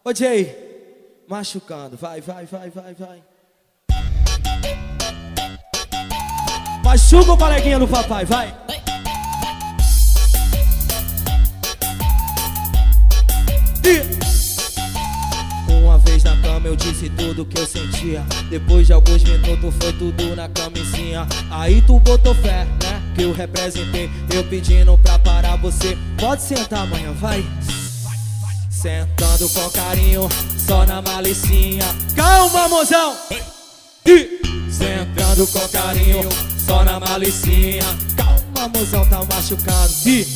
Ô Jay, machucando, vai, vai, vai, vai, vai. Machuca o coleguinha do papai, vai. Uma vez na cama eu disse tudo que eu sentia. Depois de alguns minutos foi tudo na camisinha. Aí tu botou fé, né, que eu representei. Eu pedindo pra parar, você pode sentar amanhã, vai. Sentando com carinho, só na malicinha. Calma, mozão. Sentando com carinho, só na malicinha. Calma, mozão, tá machucado.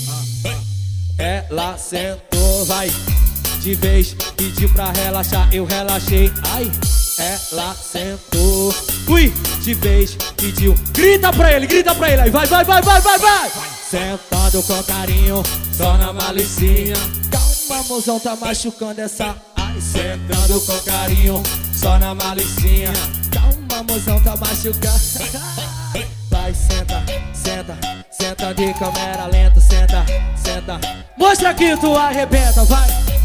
Ela sentou, vai. De vez, pediu pra relaxar, eu relaxei. Ai, ela sentou. Ui, de vez, pediu. Grita pra ele, aí vai, vai, vai, vai, vai, vai. Sentado com carinho, só na malicinha. Calma, mozão, tá machucando essa. Ai, sentando com carinho, só na malicinha. Calma, mozão, tá machucando. Vai, senta, senta, senta de câmera lenta, senta, senta. Mostra que tu arrebenta, vai.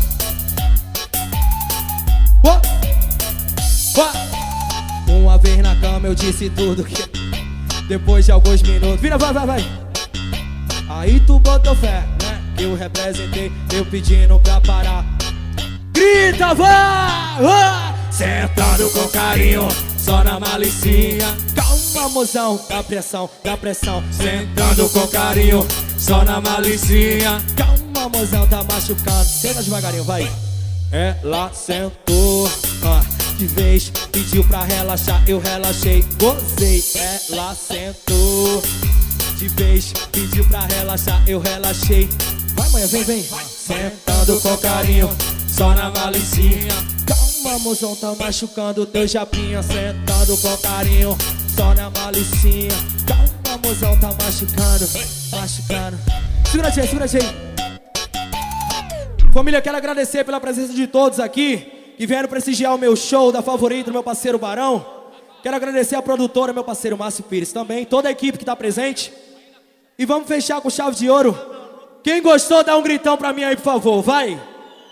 Uma vez na cama eu disse tudo que... Depois de alguns minutos... Vira, vai, vai, vai. Aí tu botou fé, né, que eu representei. Eu pedindo pra parar. Grita, vai! Sentado com carinho, só na malicinha. Calma, mozão, dá pressão, dá pressão. Sentando com carinho, só na malicinha. Calma, mozão, tá machucando. Senta devagarinho, vai. Ela sentou, de vez, pediu pra relaxar, eu relaxei, gozei. Ela sentou, de vez, pediu pra relaxar, eu relaxei. Vai, manhã, vem, vem. Sentando com carinho, só na malicinha. Calma, mozão, tá machucando teu japinha. Sentando com carinho, só na malicinha. Calma, mozão, tá machucando, machucando. Segura, Jay, segura, Jay. Família, quero agradecer pela presença de todos aqui que vieram prestigiar o meu show da Favorita, do meu parceiro Barão. Quero agradecer a produtora, meu parceiro Márcio Pires também, toda a equipe que está presente. E vamos fechar com chave de ouro. Quem gostou, dá um gritão pra mim aí, por favor, vai!